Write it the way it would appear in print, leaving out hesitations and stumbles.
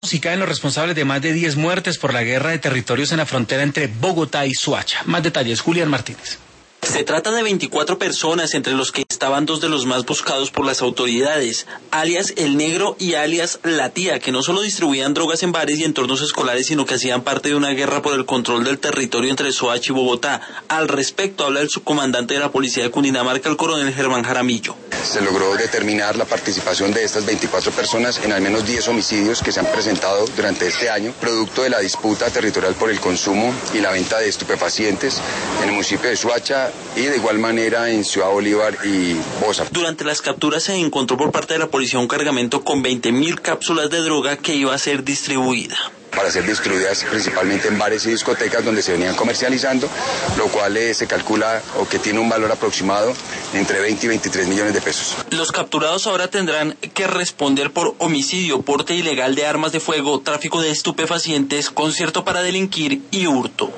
Y caen los responsables de más de 10 muertes por la guerra de territorios en la frontera entre Bogotá y Soacha. Más detalles, Julián Martínez. Se trata de 24 personas, entre los que estaban 2 de los más buscados por las autoridades, alias El Negro y alias La Tía, que no solo distribuían drogas en bares y entornos escolares, sino que hacían parte de una guerra por el control del territorio entre Soacha y Bogotá. Al respecto habla el subcomandante de la policía de Cundinamarca, el coronel Germán Jaramillo. Se logró determinar la participación de estas 24 personas en al menos 10 homicidios que se han presentado durante este año, producto de la disputa territorial por el consumo y la venta de estupefacientes en el municipio de Soacha y de igual manera en Ciudad Bolívar y Bosa. Durante las capturas se encontró por parte de la policía un cargamento con 20.000 cápsulas de droga que iba a ser distribuida. Para ser distribuidas principalmente en bares y discotecas donde se venían comercializando, lo cual se calcula o que tiene un valor aproximado entre 20 y 23 millones de pesos. Los capturados ahora tendrán que responder por homicidio, porte ilegal de armas de fuego, tráfico de estupefacientes, concierto para delinquir y hurto.